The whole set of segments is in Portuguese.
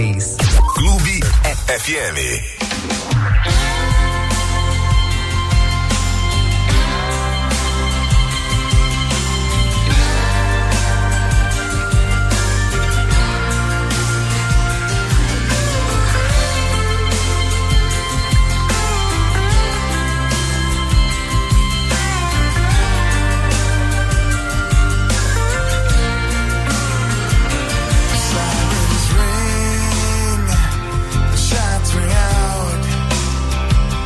3. Clube FM. Sirens ring, shots ring out.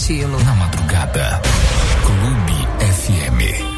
estilo. Na madrugada, Clube FM.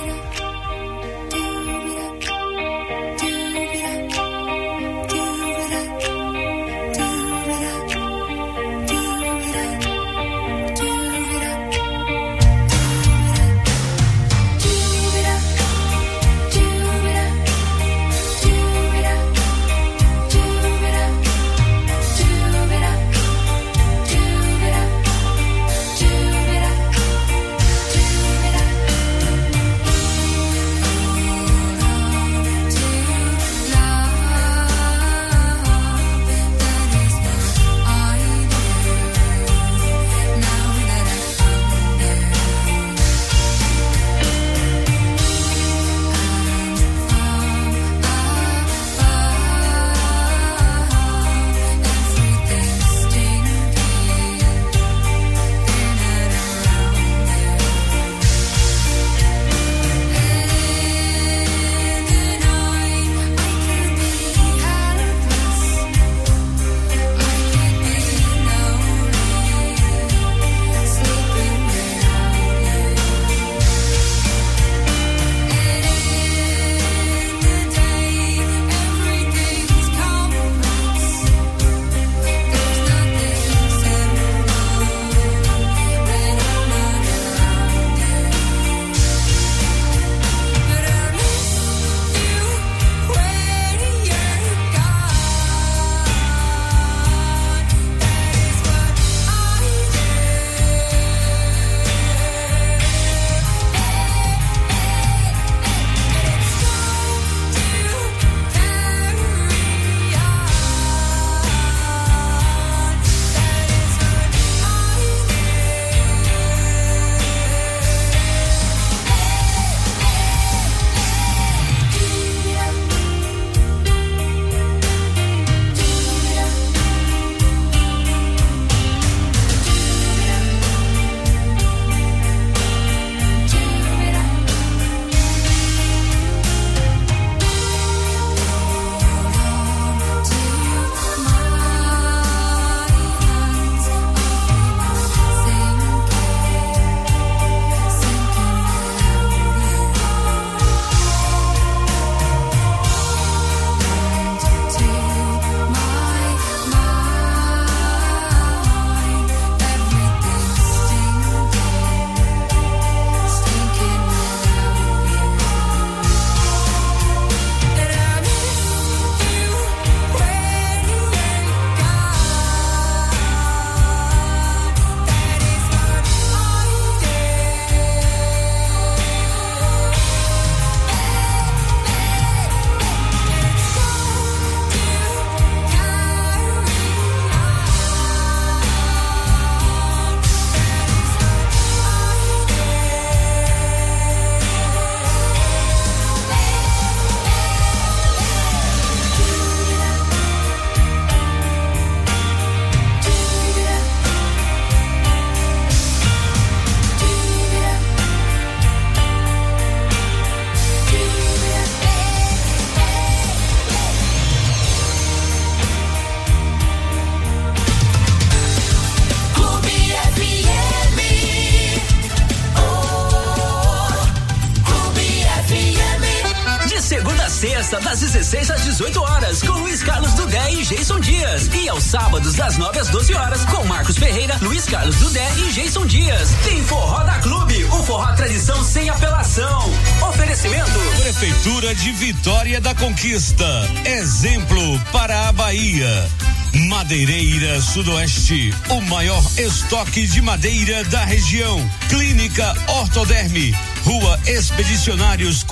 Das 16 às 18 horas, com Luiz Carlos Dudé e Jason Dias. E aos sábados, das 9 às 12 horas, com Marcos Ferreira, Luiz Carlos Dudé e Jason Dias. Tem Forró da Clube, o forró tradição sem apelação. Oferecimento: Prefeitura de Vitória da Conquista. Exemplo para a Bahia. Madeireira Sudoeste, o maior estoque de madeira da região. Clínica Ortoderme, Rua Expedicionários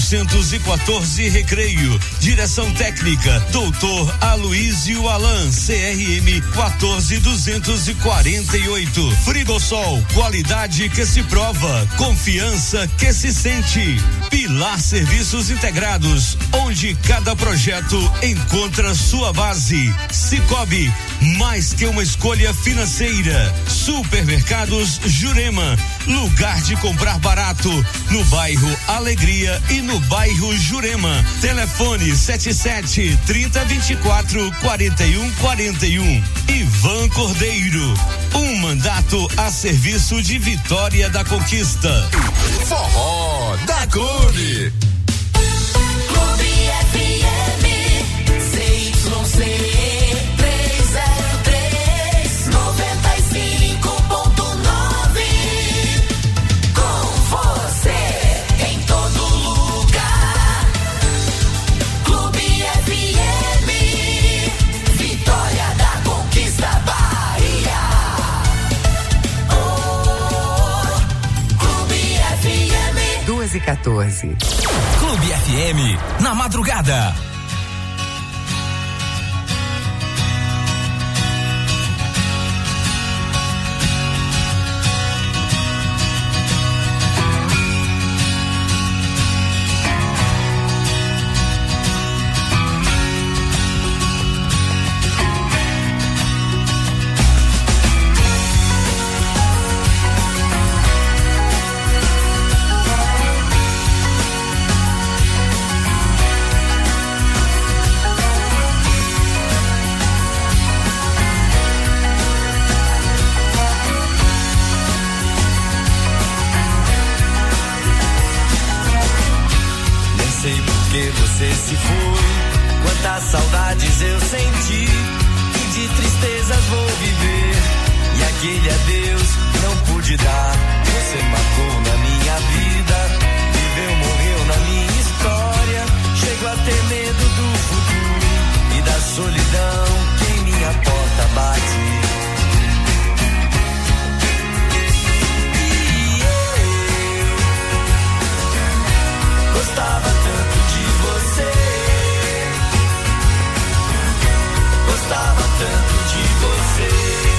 414 Recreio. Direção técnica Doutor Aloísio Alan, CRM 14248. Frigosol, qualidade que se prova, confiança que se sente. Pilar Serviços Integrados, onde cada projeto encontra sua base. Cicobi, mais que uma escolha financeira. Supermercados Jurema, lugar de comprar barato, no bairro Alegria e no bairro Jurema. Telefone 77-3024-4141. Ivan Cordeiro, um mandato a serviço de Vitória da Conquista. Forró da Clube. Clube FM, CYC 303, 95.9. Com você em todo lugar. Clube FM, Vitória da Conquista, Bahia. Oh, Clube FM. 2h14. Clube FM, na madrugada. Você se foi, quantas saudades eu senti, e de tristezas vou viver, e aquele adeus não pude dar. Você marcou na minha vida, viveu, morreu na minha história. Chego a ter medo do futuro e da solidão que em minha porta bate. E eu gostava tanto de você, gostava tanto de você.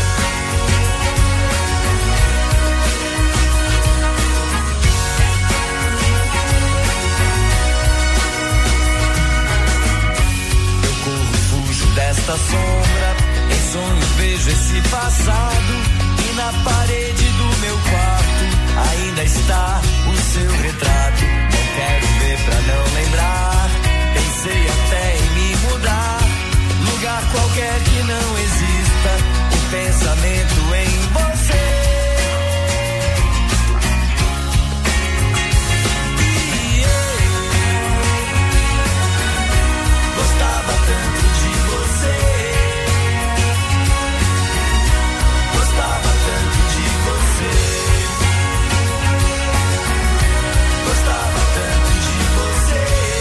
Eu corro, fujo desta sombra, em sonhos vejo esse passado, e na parede do meu quarto ainda está o seu retrato. Não quero ver pra não lembrar, pensei até em me mudar, lugar qualquer que não exista o pensamento em você. E eu gostava tanto de você, gostava tanto de você, gostava tanto de você,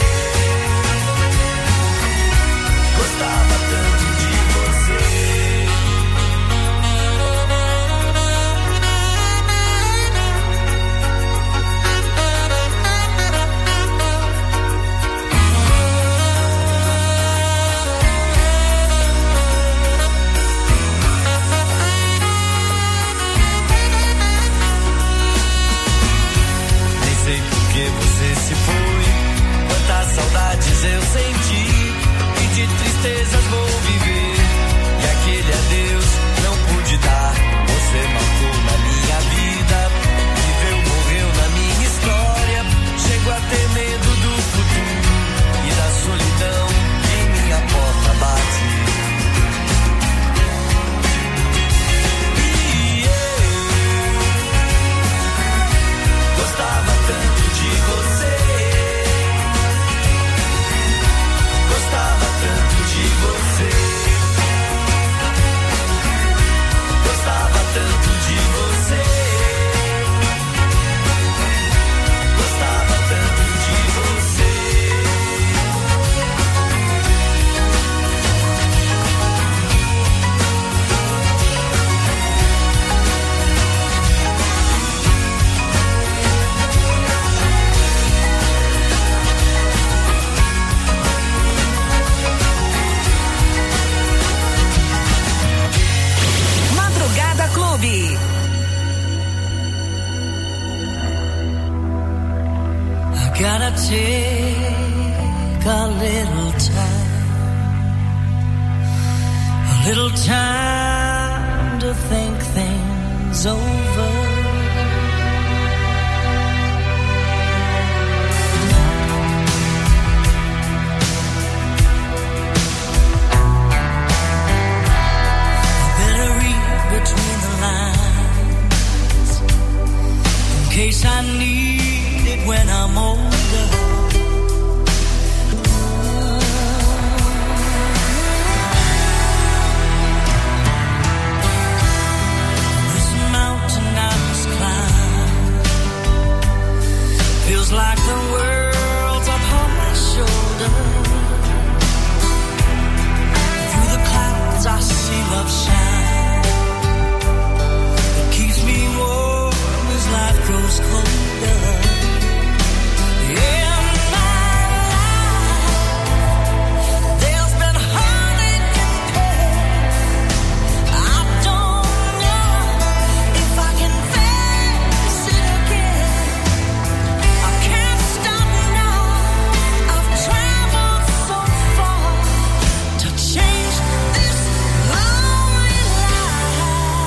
gostava tanto de você. Nem sei por que você se foi, quantas saudades eu senti, e de tristezas vou viver, e aquele adeus não pude dar. Você marcou na minha vida, viveu, morreu na minha história. Chego a ter medo do futuro e da solidão que em minha porta bate. E eu gostava tanto de você, gostava tanto de você, gostava tanto de você, gostava tanto de você. Madrugada Clube. I gotta take a little time, a little time to think things over. Between the lines, in case I need it when I'm older. This mountain I must climb feels like the world's upon my shoulder. Through the clouds I see love shine. Me warm as life grows colder. In my life, there's been heartache and pain. I don't know if I can face it again. I can't stop now. I've traveled so far to change this lonely life.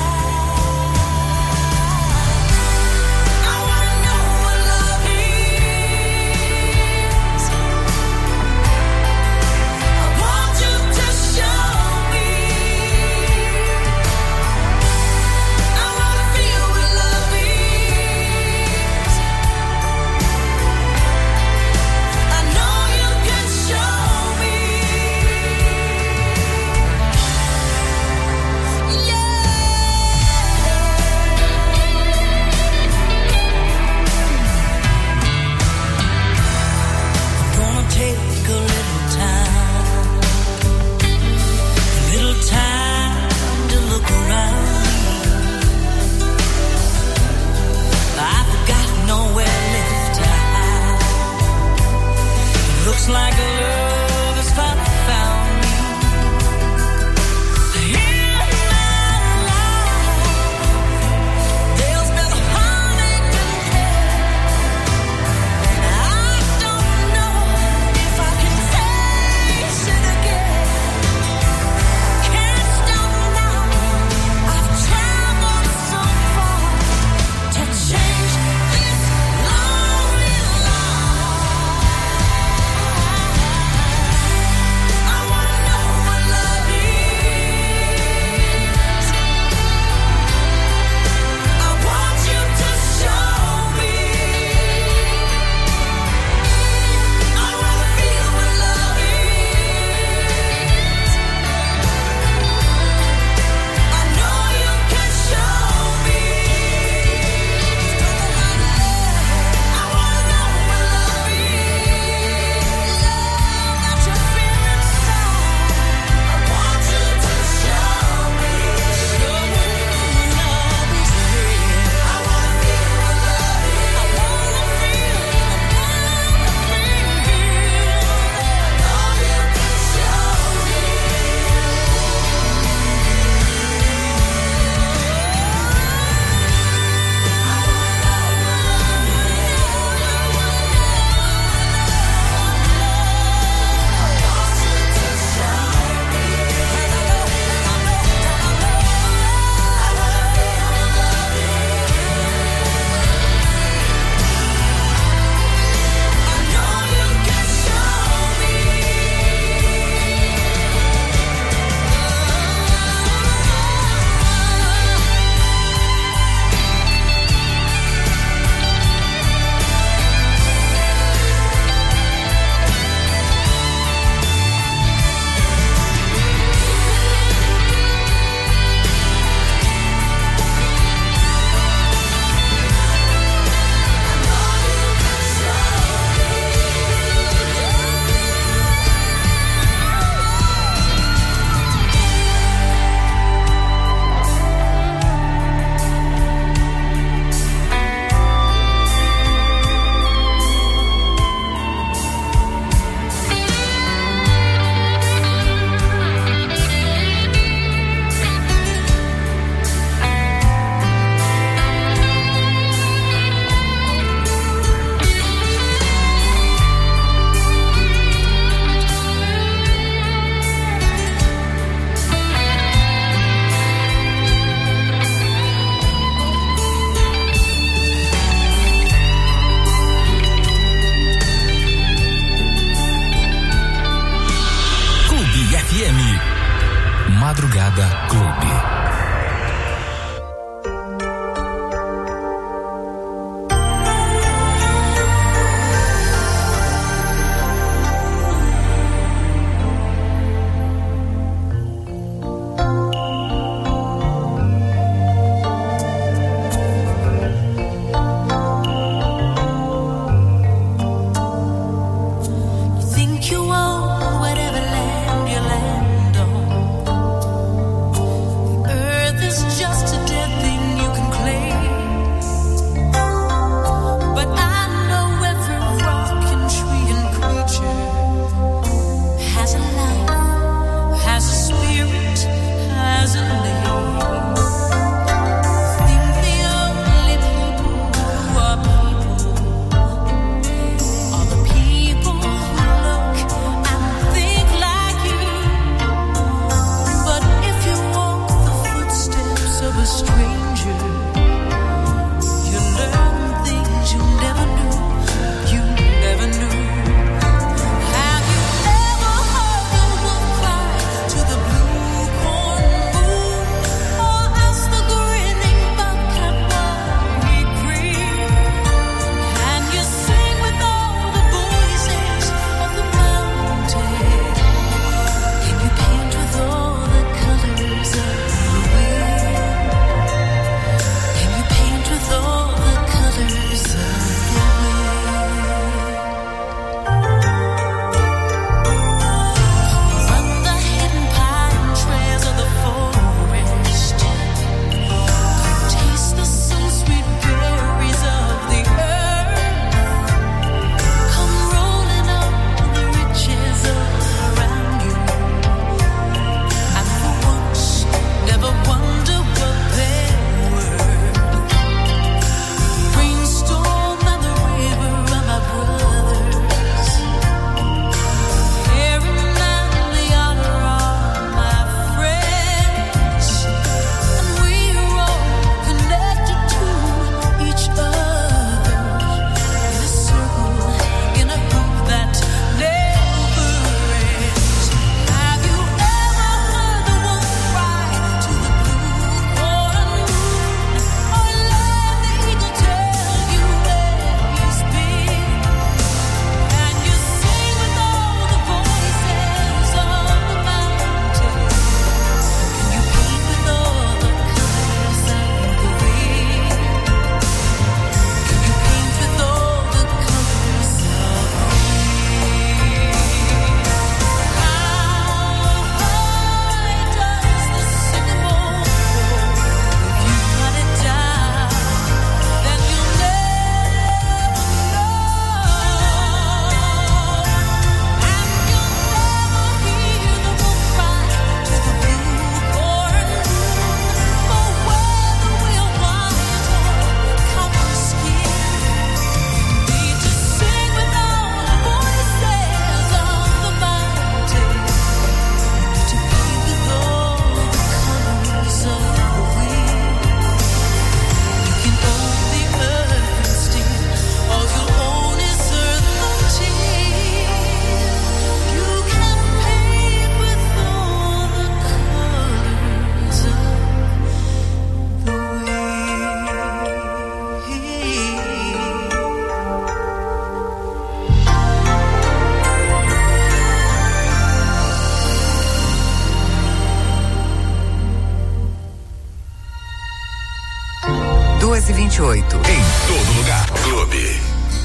Looks like love has finally found me. In my life, there's been heartache and pain. I don't know if I can face it again. Can't stop now. I've traveled so far to change this lonely life. FM. Madrugada Clube. Em todo lugar. Clube.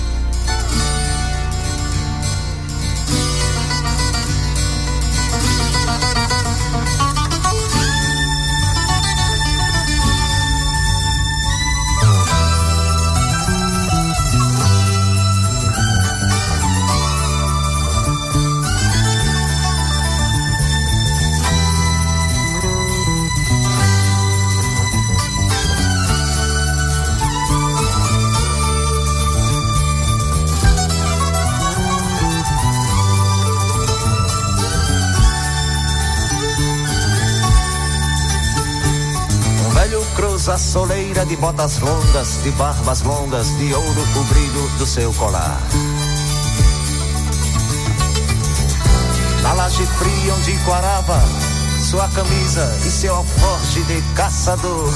A soleira de botas longas, de barbas longas, de ouro o brilho do seu colar. laje fria onde quarava sua camisa e seu alforje de caçador.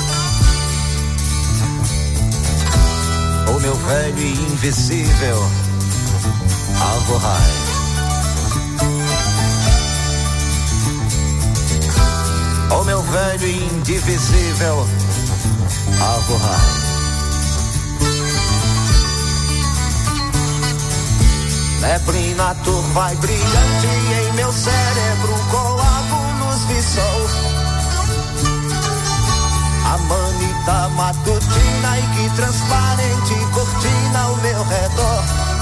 O meu velho e invisível Alvorrai. O meu velho e indivisível Alvorrai. Neblina turva e brilhante em meu cérebro, coágulos de sol. A manita matutina e que transparente cortina ao meu redor.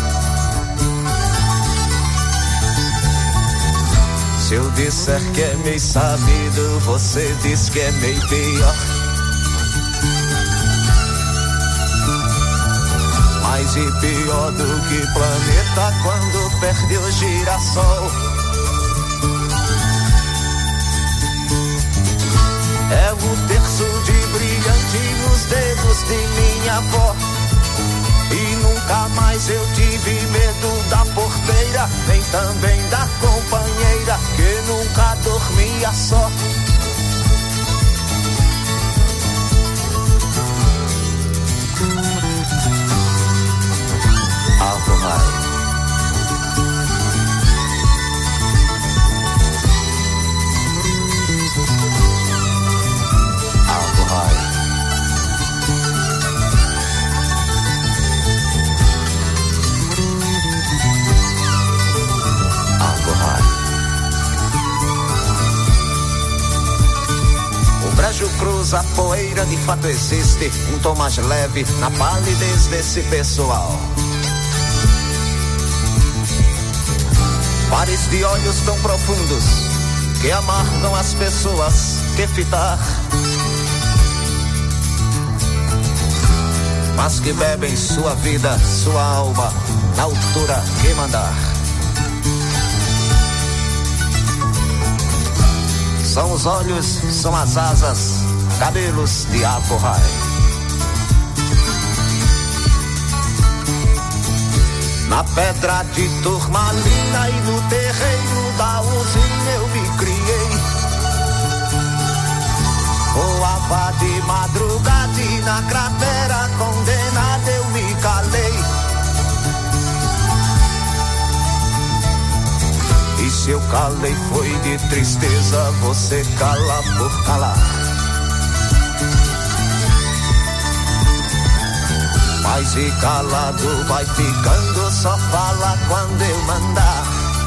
Se eu disser que é meio sabido, você diz que é meio pior. Mais e pior do que planeta quando perde o girassol. É o terço de brilhante nos dedos de minha avó. E nunca mais eu tive medo da porteira, nem também da companheira que nunca dormia só. Alvorrai. Alvorrai. O brejo cruza a poeira, de fato existe um tom mais leve na palidez desse pessoal. Pares de olhos tão profundos que amargam as pessoas que fitar, mas que bebem sua vida, sua alma, na altura que mandar. São os olhos, são as asas, cabelos de Alvorrai. Na pedra de turmalina e no terreiro da usina eu me criei. Voava de madrugada e na cratera condenada eu me calei. E se eu calei foi de tristeza, você cala por calar. Mas e calado vai ficando, só fala quando eu mandar.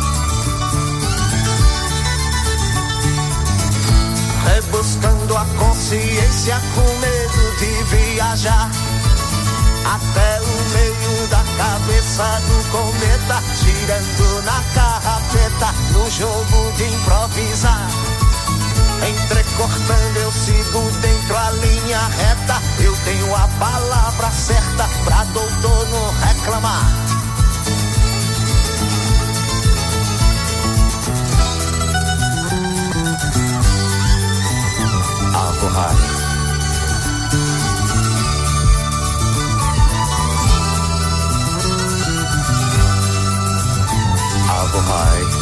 Rebuscando a consciência com medo de viajar até o meio da cabeça do cometa, girando na carrapeta, no jogo de improvisar. Entrecortando eu sigo dentro a linha reta, eu tenho a palavra certa pra doutor não reclamar. Alvorrai. Alvorrai.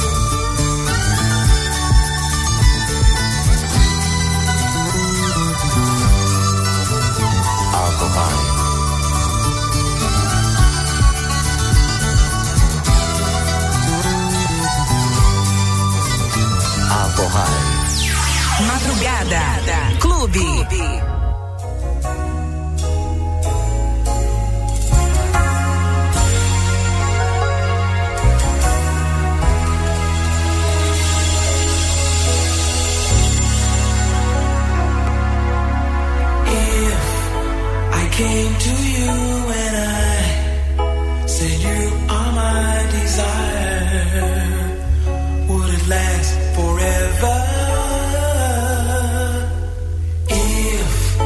Alvorrai. Madrugada Clube. Came to you and I said you are my desire. Would it last forever? If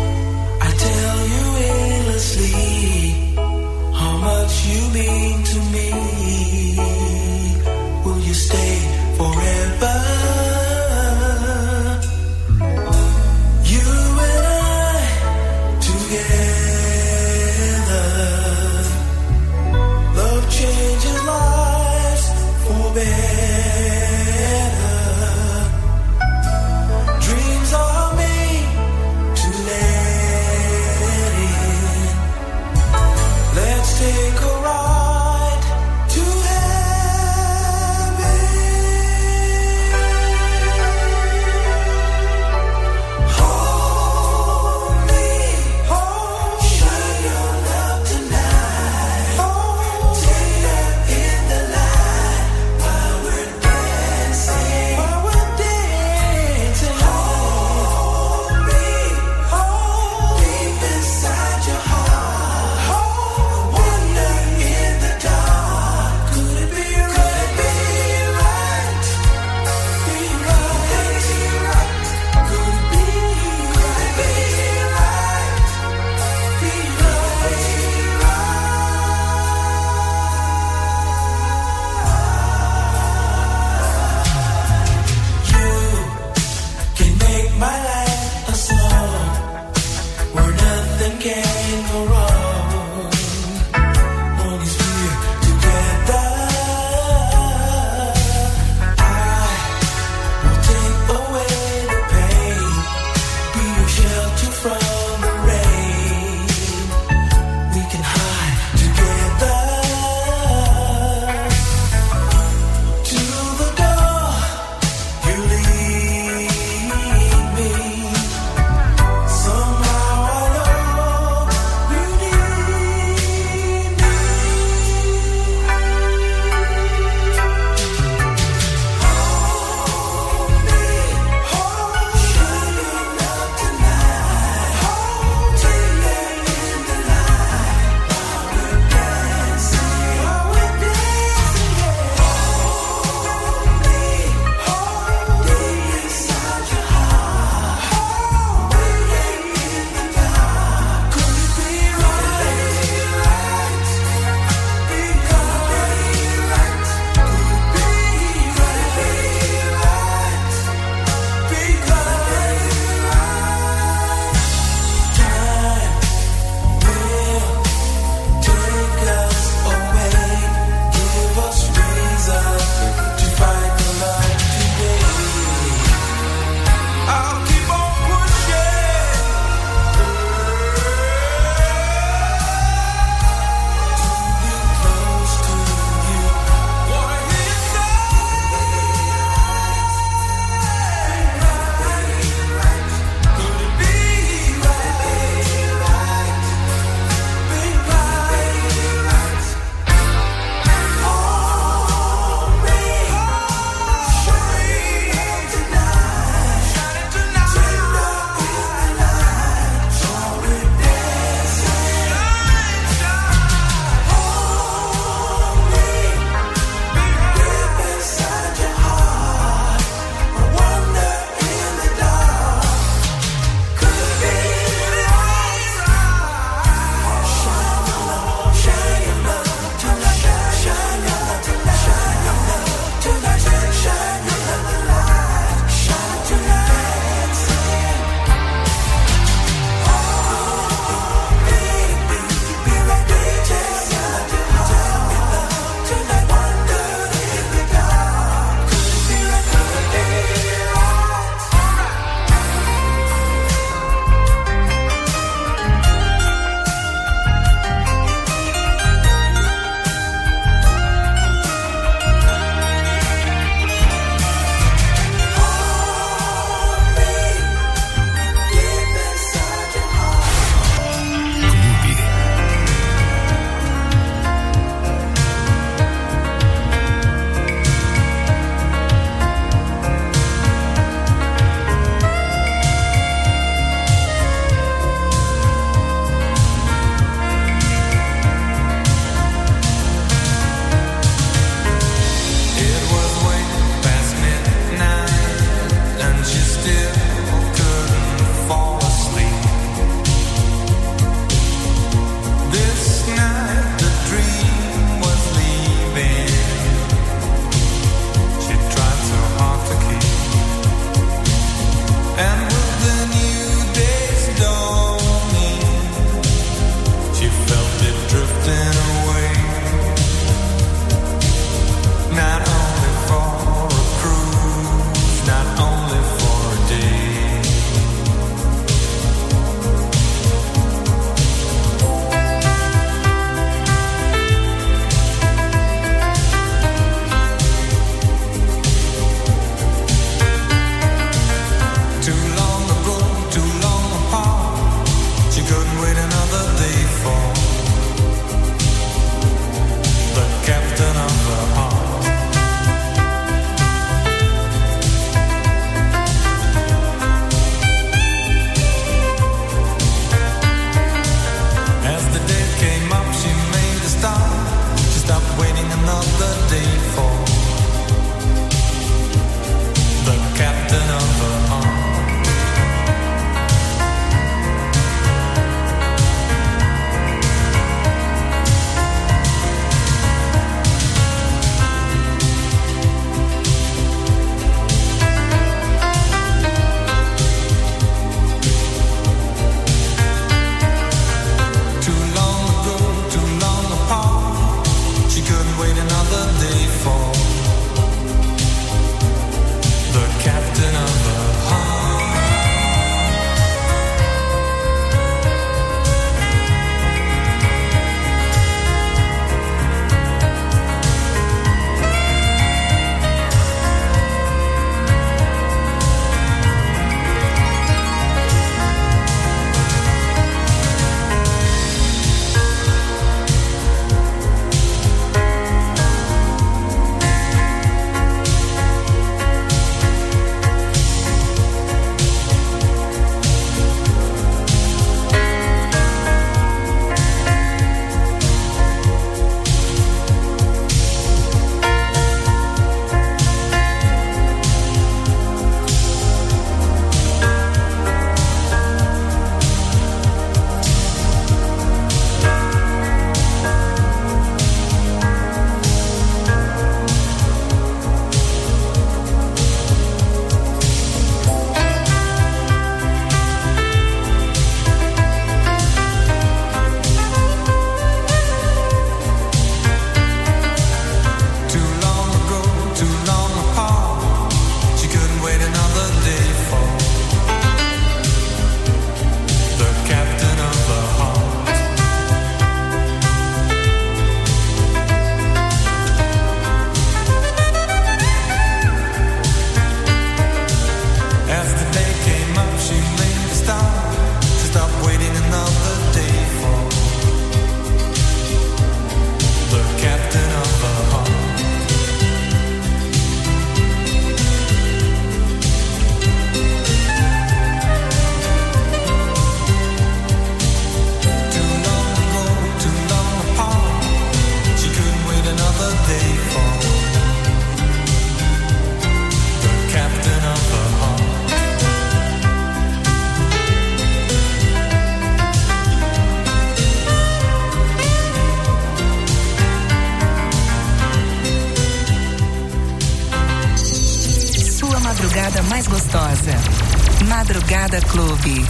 madrugada mais gostosa. Madrugada Clube.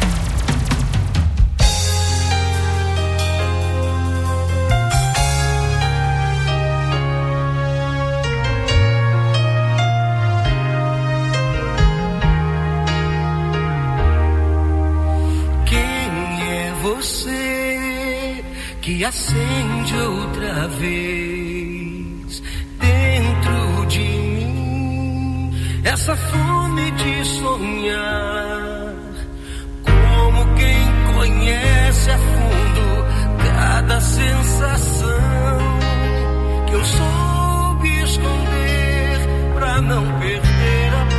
Que acende outra vez dentro de mim essa fome de sonhar, como quem conhece a fundo cada sensação que eu soube esconder pra não perder a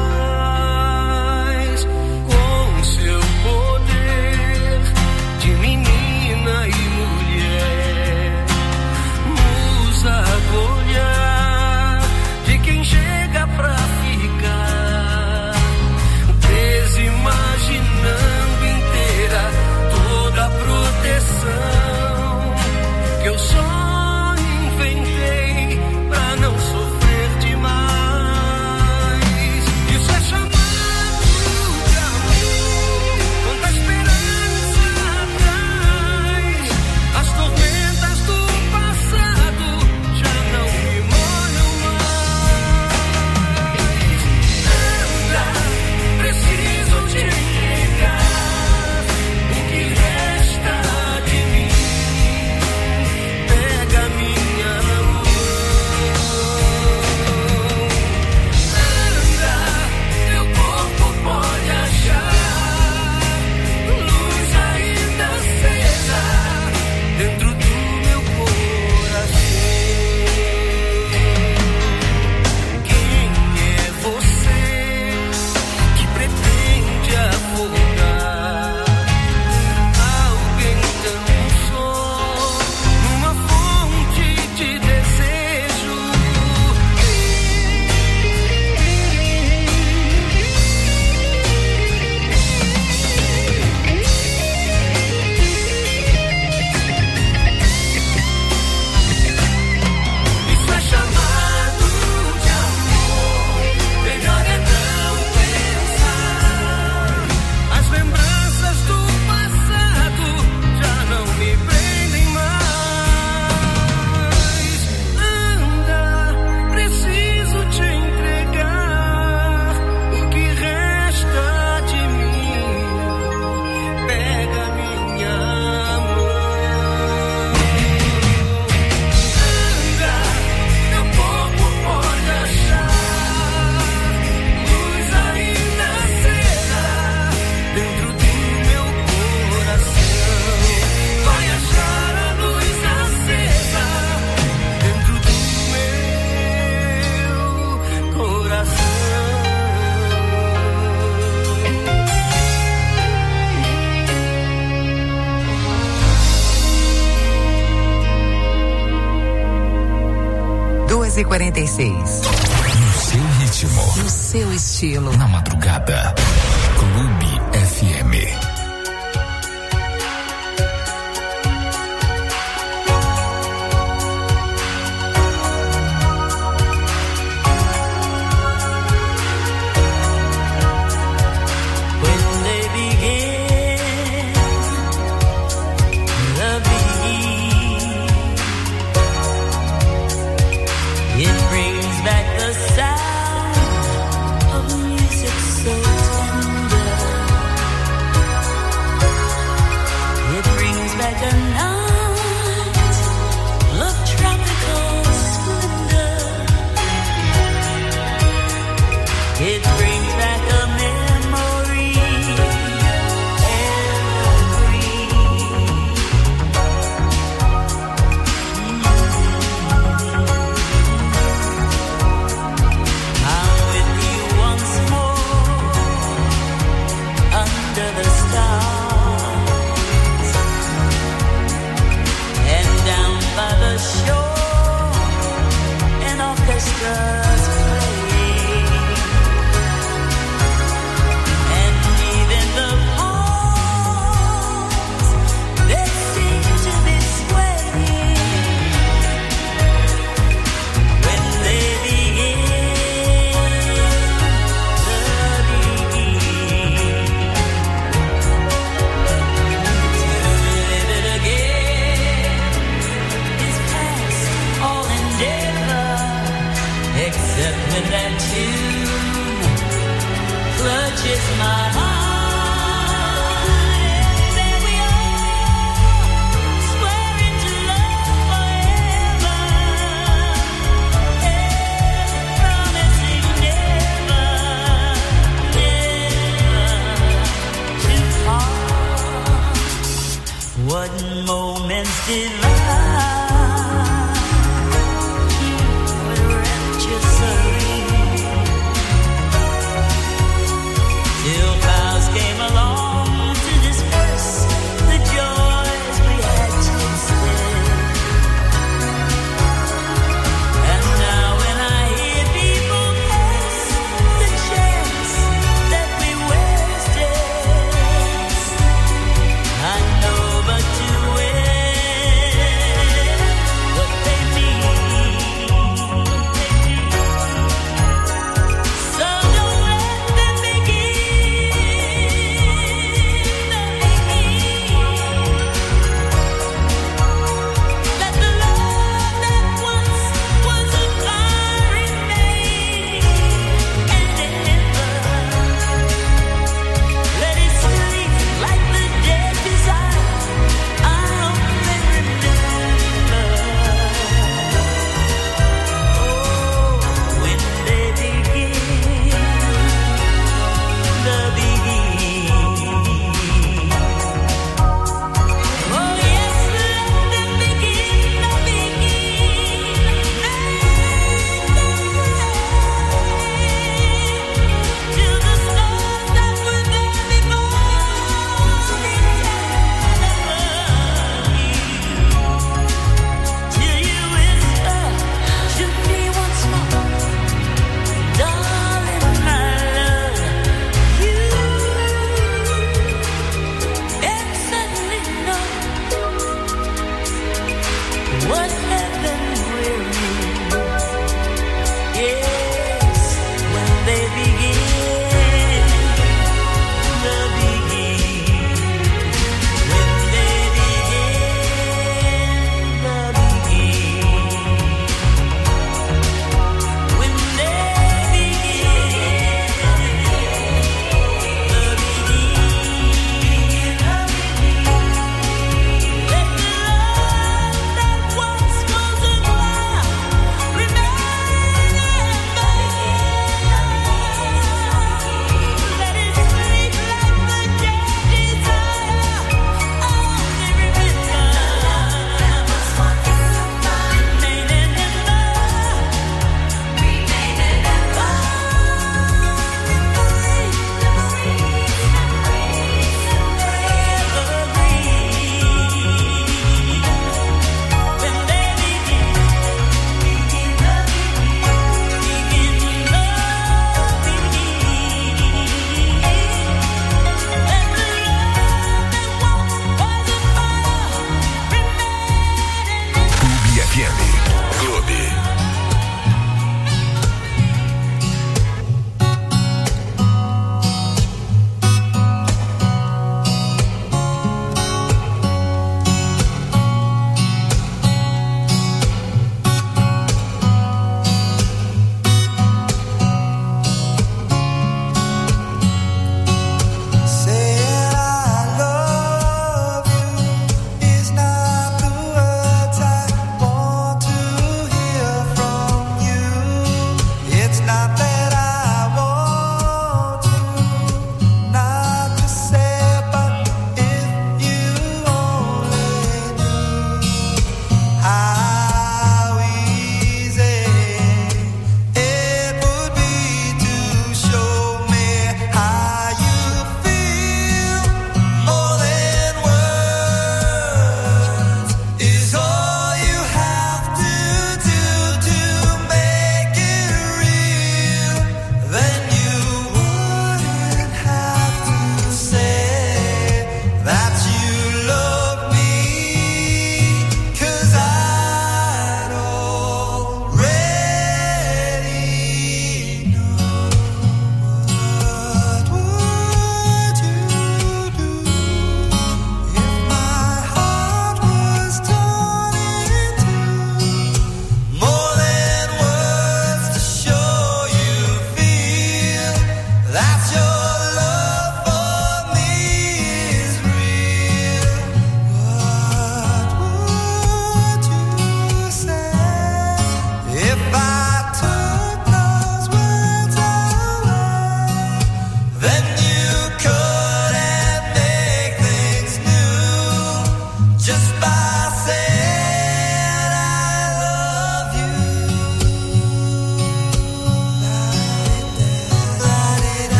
paz, com seu poder de menina e do olhar de quem chega pra ficar, desimaginando inteira toda a proteção que eu só inventei pra não sofrer demais. Isso é chamado de amor, quanta esperança atrás, as tormentas do e 46. No seu ritmo. No seu estilo. Na madrugada. Clube FM. when that tune clutches my heart, and then we all swear into love forever, and promising never, never to part. What moments divine with rapture serene till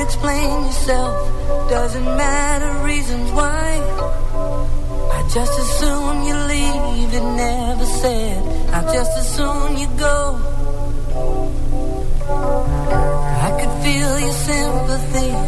explain yourself. Doesn't matter reasons why. I just as soon you leave, it never said. I just as soon you go. I could feel your sympathy.